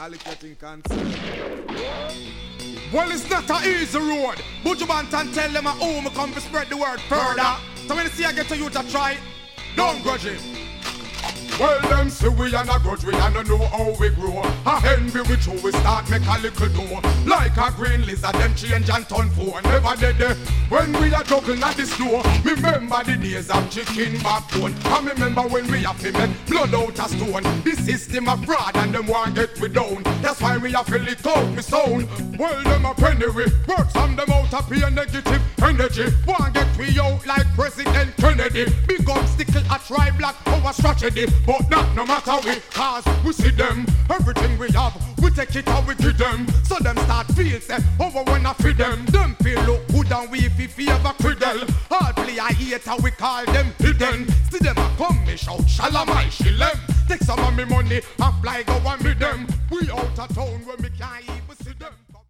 allocating concern. Well, it's not an easy road. Buju Banton tell them at home come to spread the word further. So when you see I get to you to try, don't grudge it. Well, them say we are not grudge, we are not know how we grow. A envy we true, we start make a little dough. Like a green lizard, them change and turn for never dead there. When we are juggling at the snow, remember the days of chicken backbone. I remember when we have to make blood out of stone. The system of fraud and them want get we down. That's why we have to lick out me sound. Well, them a penny we work some them out of pure negative energy. Want get we out like President Kennedy. Big obstacle a try black our strategy. But not no matter we, cause we see them. Everything we have, we take it and we give them. So them start feel say, over when I feed them. Them feel look good and we favor cradle. Hardly I hate how we call them hidden. See them a come me shout, shalamai shillem. Take some of me money and fly go and meet them. We out of town when we can't even